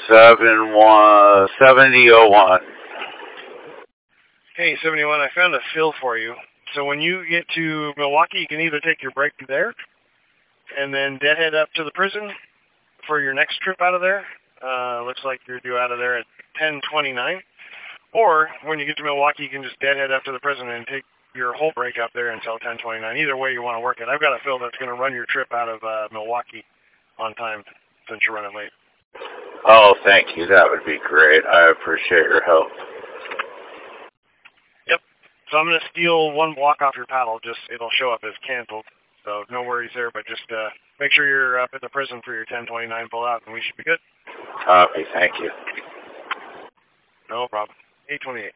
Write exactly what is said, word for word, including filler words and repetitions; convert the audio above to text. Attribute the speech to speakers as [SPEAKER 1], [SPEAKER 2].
[SPEAKER 1] seven one seventy oh one.
[SPEAKER 2] Hey, seventy-one, I found a fill for you. So when you get to Milwaukee, you can either take your break there and then deadhead up to the prison for your next trip out of there. Uh, looks like you're due out of there at ten twenty-nine. Or when you get to Milwaukee, you can just deadhead up to the prison and take your whole break up there until ten twenty-nine. Either way you want to work it. I've got a fill that's going to run your trip out of uh, Milwaukee on time since you're running late.
[SPEAKER 1] Oh, thank you. That would be great. I appreciate your help.
[SPEAKER 2] Yep. So I'm going to steal one block off your paddle. Just it'll show up as canceled. So no worries there, but just uh, make sure you're up at the prison for your ten twenty-nine pull out, and we should be good.
[SPEAKER 1] Copy. Thank you.
[SPEAKER 2] No problem. eight twenty-eight.